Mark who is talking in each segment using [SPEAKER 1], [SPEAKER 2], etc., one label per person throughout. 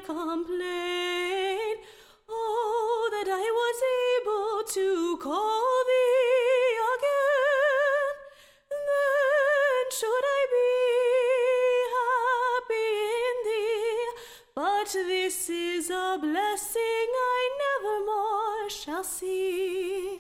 [SPEAKER 1] complain. Oh, that I was able to call thee again, then should I be happy in thee. But this is a blessing I nevermore shall see.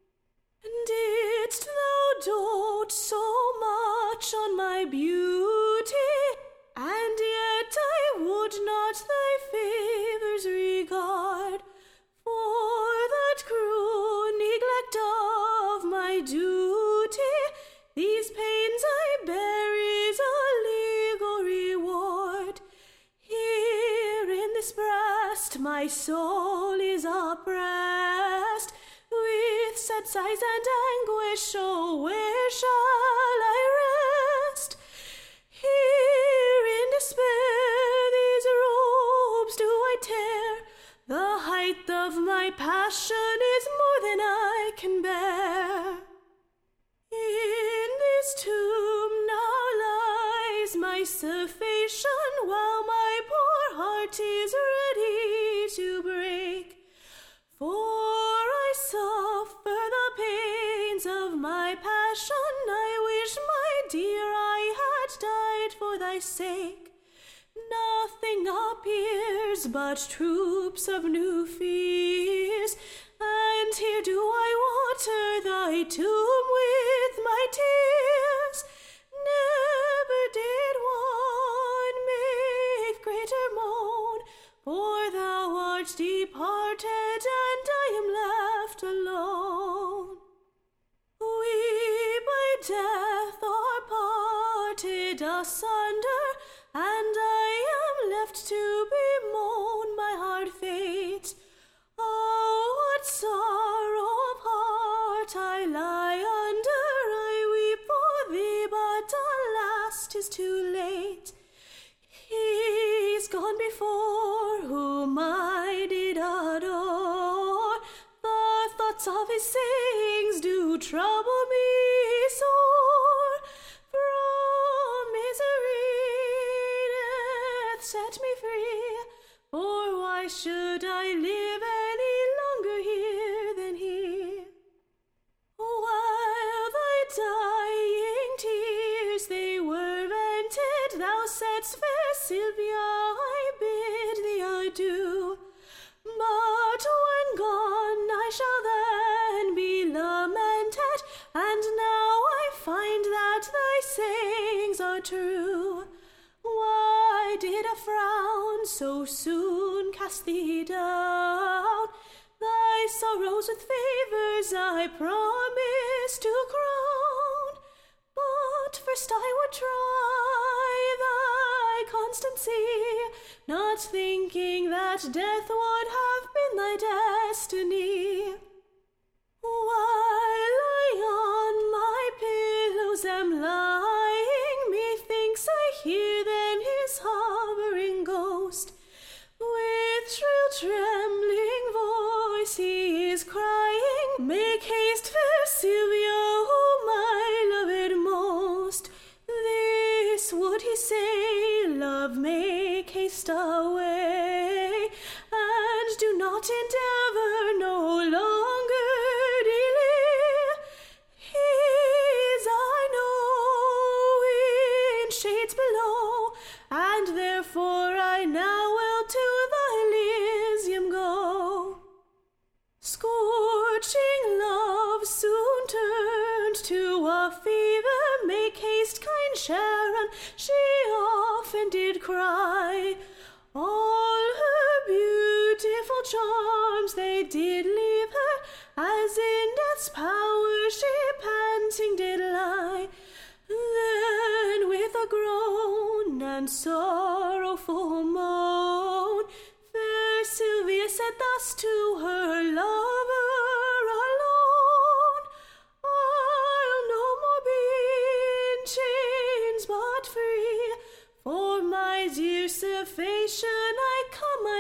[SPEAKER 1] Didst thou dote so much on my beauty, and yet I would not thy favours regard, for that cruel neglect of my duty, these pains I bear is a legal reward. Here in this breast my soul is oppressed, with sad sighs and anguish, oh, where shall I rest? Here in despair these robes do I tear, the height of my passion is more than I can bear. In this tomb now lies my salvation, while my poor heart is ready to break. For I suffer the pains of my passion, I wish, my dear, I had died for thy sake. Nothing appears but troops of new fears, and here do I water thy tomb with my tears. Never did one make greater moan, for thou art departed, and I am left alone. We by death are parted asunder, and I am left to bemoan my hard fate. Oh, what sorrow of heart I lie under! I weep for thee, but alas, 'tis too late. He's gone before whom I did adore. The thoughts of his sayings do trouble me sore. From misery death set me free, for why should I live any longer here than he? While thy dying tears they were vented, thou saidst, fair Sylvia, I bid thee adieu. But when gone I shall then be lamented, and now I find that thy sayings are true. Why did a frown so soon cast thee down? Thy sorrows with favours I promise to crown. But first I would try thy constancy, not thinking that death would have been thy destiny. While I on my pillows am lying, methinks I hear then his hovering ghost. With shrill trembling voice he is crying, make haste, fair Sylvia, whom I loved most. This would he say, love, make haste away, and do not endeavour no longer delay. His I know in shades below, and therefore I now will to the Elysium go. Scorching love soon turned to a fever, make haste, kind Sharon, she often did cry. All her beautiful charms they did leave her, as in death's power she panting did lie. Then with a groan and sorrowful moan, fair Sylvia said thus to her lover alone, I'll no more be in chains but free, for my dear salvation I come